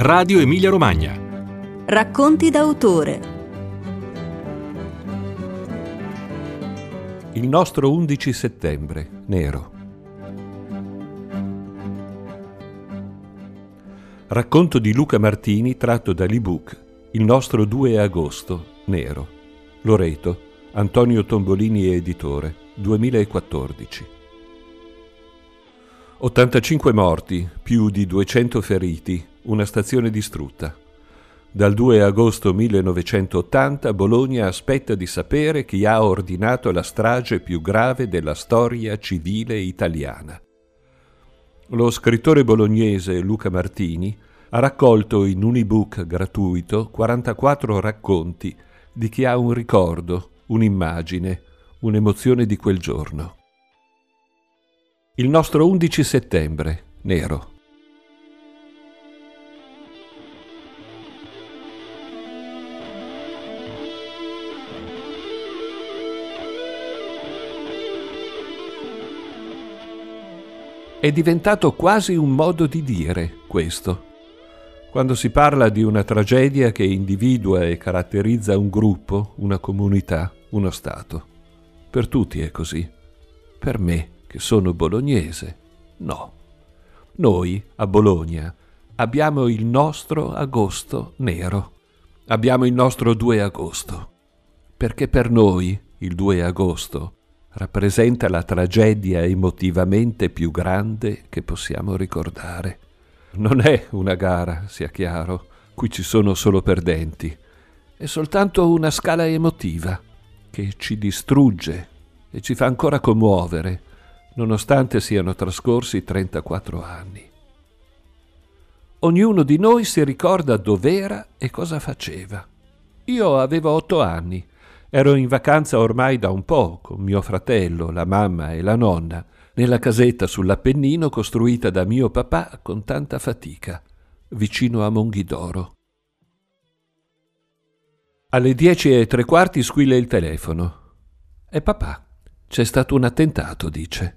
Radio Emilia-Romagna. Racconti d'autore. Il nostro 11 settembre, nero. Racconto di Luca Martini tratto dall'ebook Il nostro 2 agosto, nero. Loreto, Antonio Tombolini editore, 2014. 85 morti, più di 200 feriti, una stazione distrutta. Dal 2 agosto 1980 Bologna aspetta di sapere chi ha ordinato la strage più grave della storia civile italiana. Lo scrittore bolognese Luca Martini ha raccolto in un ebook gratuito 44 racconti di chi ha un ricordo, un'immagine, un'emozione di quel giorno. Il nostro 11 settembre, nero. È diventato quasi un modo di dire questo. Quando si parla di una tragedia che individua e caratterizza un gruppo, una comunità, uno Stato. Per tutti è così. Per me, che sono bolognese, no. Noi, a Bologna, abbiamo il nostro agosto nero. Abbiamo il nostro 2 agosto. Perché per noi, il 2 agosto, rappresenta la tragedia emotivamente più grande che possiamo ricordare. Non è una gara, sia chiaro, qui ci sono solo perdenti. È soltanto una scala emotiva che ci distrugge e ci fa ancora commuovere, nonostante siano trascorsi 34 anni. Ognuno di noi si ricorda dov'era e cosa faceva. Io avevo 8 anni. Ero in vacanza ormai da un po', con mio fratello, la mamma e la nonna, nella casetta sull'Appennino costruita da mio papà con tanta fatica, vicino a Monghidoro. Alle 10:15 squilla il telefono. È papà. C'è stato un attentato, dice.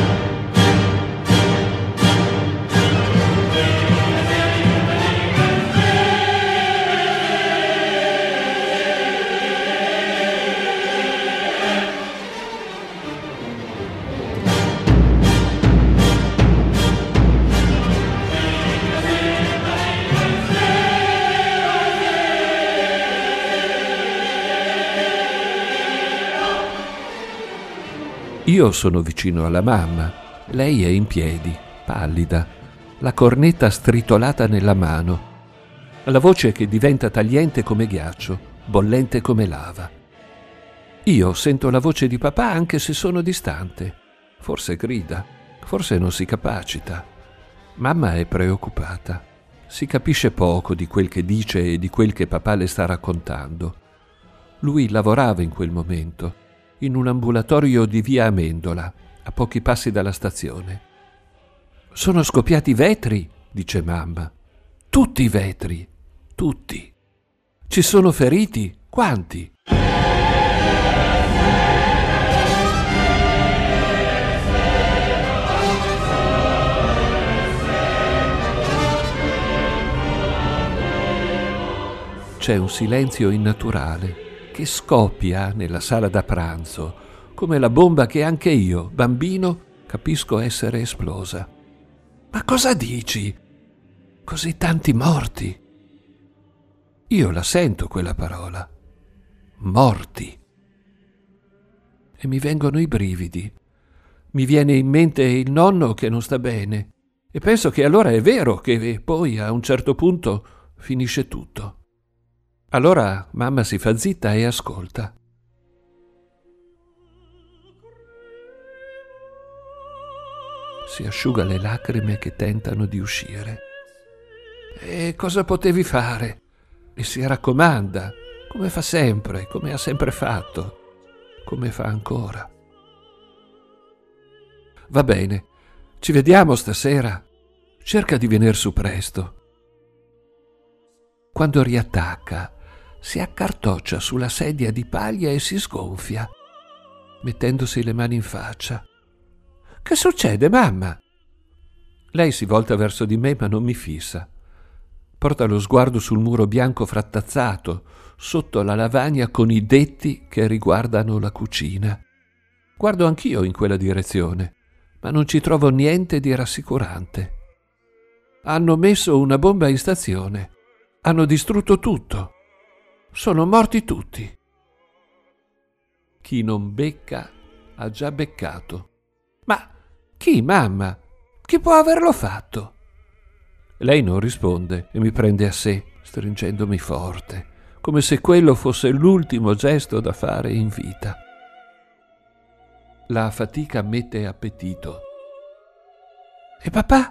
Io sono vicino alla mamma, lei è in piedi, pallida, la cornetta stritolata nella mano, la voce che diventa tagliente come ghiaccio, bollente come lava. Io sento la voce di papà anche se sono distante, forse grida, forse non si capacita. Mamma è preoccupata, si capisce poco di quel che dice e di quel che papà le sta raccontando. Lui lavorava in quel momento, in un ambulatorio di via Amendola, a pochi passi dalla stazione. Sono scoppiati i vetri, dice mamma. Tutti i vetri, tutti. Ci sono feriti? Quanti? C'è un silenzio innaturale che scoppia nella sala da pranzo, come la bomba che anche io, bambino, capisco essere esplosa. Ma cosa dici? Così tanti morti. Io la sento quella parola. Morti. E mi vengono i brividi. Mi viene in mente il nonno che non sta bene. E penso che allora è vero che poi a un certo punto finisce tutto. Allora mamma si fa zitta e ascolta. Si asciuga le lacrime che tentano di uscire. E cosa potevi fare? E si raccomanda, come fa sempre, come ha sempre fatto, come fa ancora. Va bene, ci vediamo stasera. Cerca di venir su presto. Quando riattacca, si accartoccia sulla sedia di paglia e si sgonfia, mettendosi le mani in faccia. «Che succede, mamma?» Lei si volta verso di me, ma non mi fissa. Porta lo sguardo sul muro bianco frattazzato, sotto la lavagna con i detti che riguardano la cucina. Guardo anch'io in quella direzione, ma non ci trovo niente di rassicurante. Hanno messo una bomba in stazione. Hanno distrutto tutto. Sono morti tutti. Chi non becca ha già beccato. Ma chi, mamma? Chi può averlo fatto? Lei non risponde e mi prende a sé, stringendomi forte, come se quello fosse l'ultimo gesto da fare in vita. La fatica mette appetito. E papà?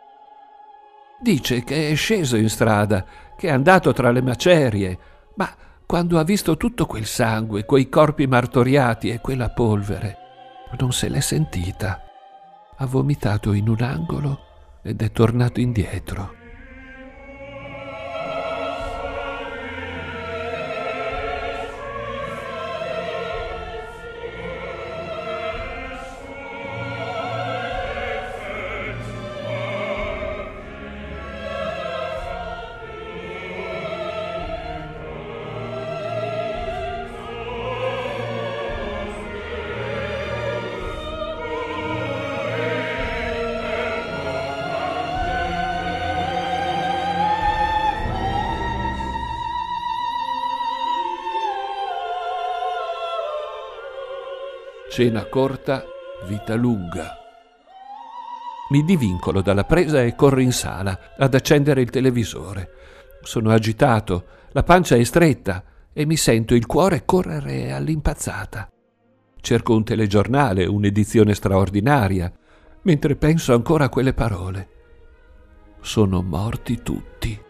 Dice che è sceso in strada, che è andato tra le macerie, ma quando ha visto tutto quel sangue, quei corpi martoriati e quella polvere, non se l'è sentita. Ha vomitato in un angolo ed è tornato indietro. Cena corta, vita lunga. Mi divincolo dalla presa e corro in sala ad accendere il televisore. Sono agitato, la pancia è stretta e mi sento il cuore correre all'impazzata. Cerco un telegiornale, un'edizione straordinaria, mentre penso ancora a quelle parole. Sono morti tutti.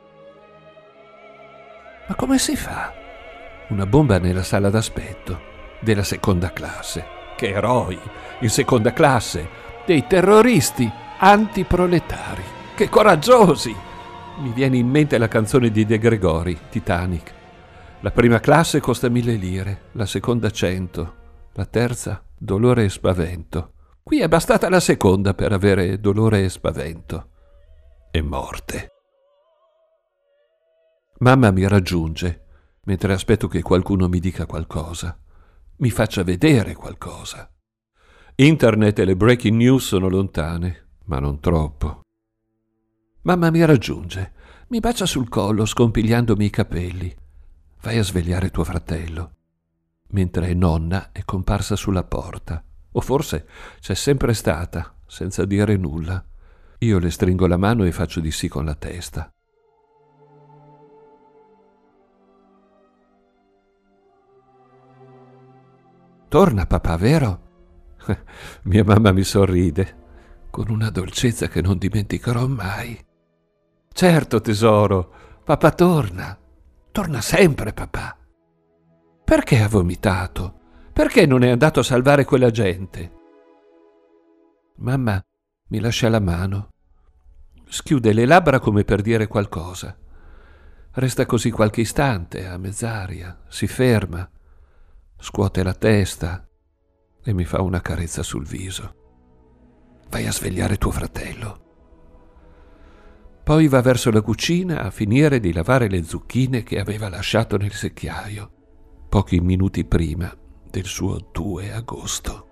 Ma come si fa? Una bomba nella sala d'aspetto della seconda classe. Che eroi, in seconda classe, dei terroristi antiproletari. Che coraggiosi! Mi viene in mente la canzone di De Gregori, Titanic. La prima classe costa 1.000 lire, la seconda 100, la terza dolore e spavento. Qui è bastata la seconda per avere dolore e spavento. E morte. Mamma mi raggiunge, mentre aspetto che qualcuno mi dica qualcosa. Mi faccia vedere qualcosa. Internet e le breaking news sono lontane, ma non troppo. Mamma mi raggiunge, mi bacia sul collo scompigliandomi i capelli. Vai a svegliare tuo fratello. Mentre nonna è comparsa sulla porta. O forse c'è sempre stata, senza dire nulla. Io le stringo la mano e faccio di sì con la testa. Torna papà, vero? Mia mamma mi sorride, con una dolcezza che non dimenticherò mai. Certo, tesoro, papà torna. Torna sempre, papà. Perché ha vomitato? Perché non è andato a salvare quella gente? Mamma mi lascia la mano. Schiude le labbra come per dire qualcosa. Resta così qualche istante, a mezz'aria, si ferma, scuote la testa e mi fa una carezza sul viso. Vai a svegliare tuo fratello. Poi va verso la cucina a finire di lavare le zucchine che aveva lasciato nel secchiaio, pochi minuti prima del suo 2 agosto.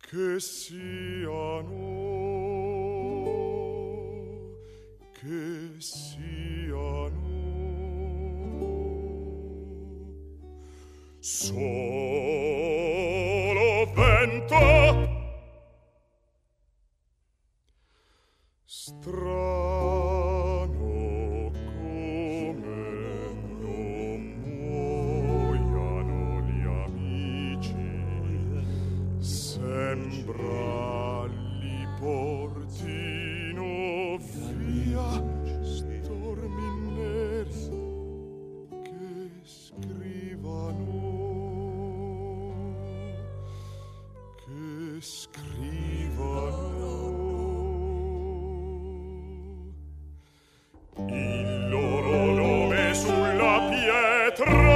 che siano solo vento strano, come non muoiano gli amici, sembra li portino via stormi neri che scrivano il loro nome sulla pietra.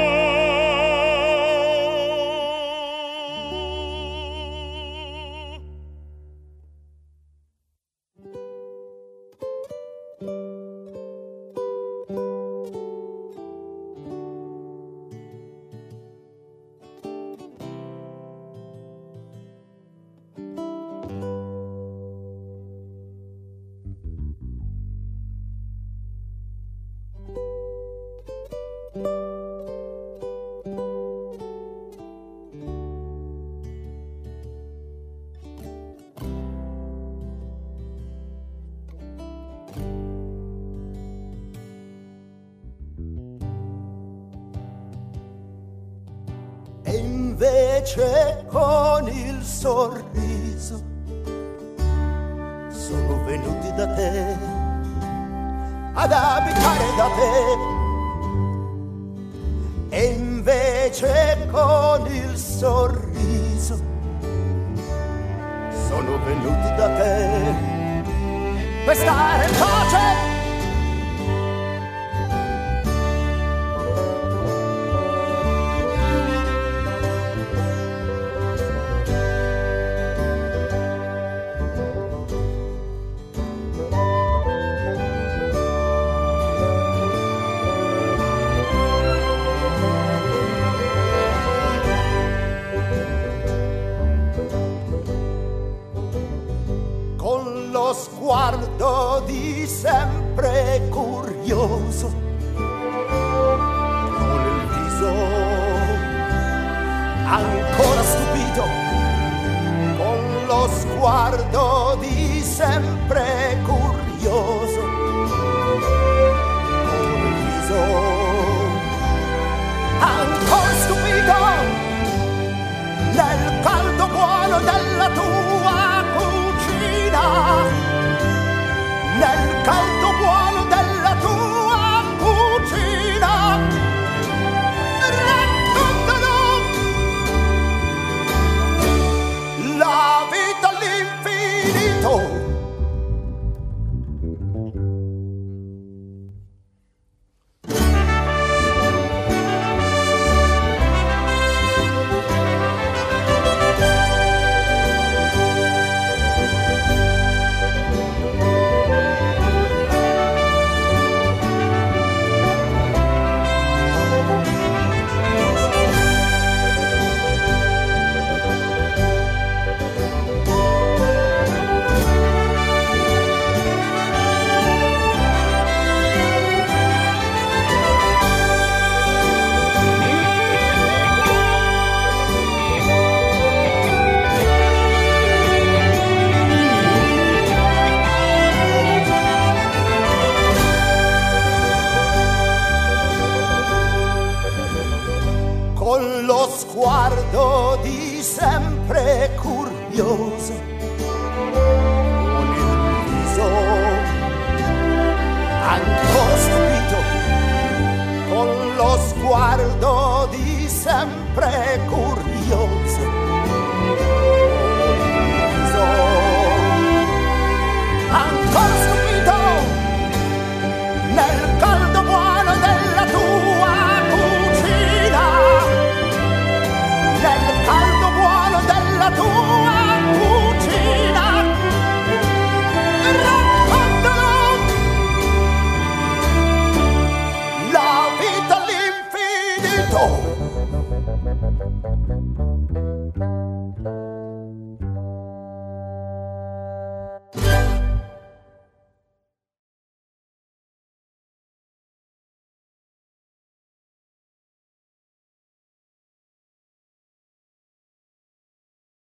E invece con il sorriso sono venuti da te ad abitare da te. E invece con il sorriso sono venuti da te per stare in pace. Lo sguardo di sempre curioso, con il viso ancora stupito, con lo sguardo di sempre curioso, con il viso ancora stupito, nel caldo buono della tua cucina. Nel caldo buono della tua cucina raccontano la vita all'infinito. Con lo sguardo di sempre curioso,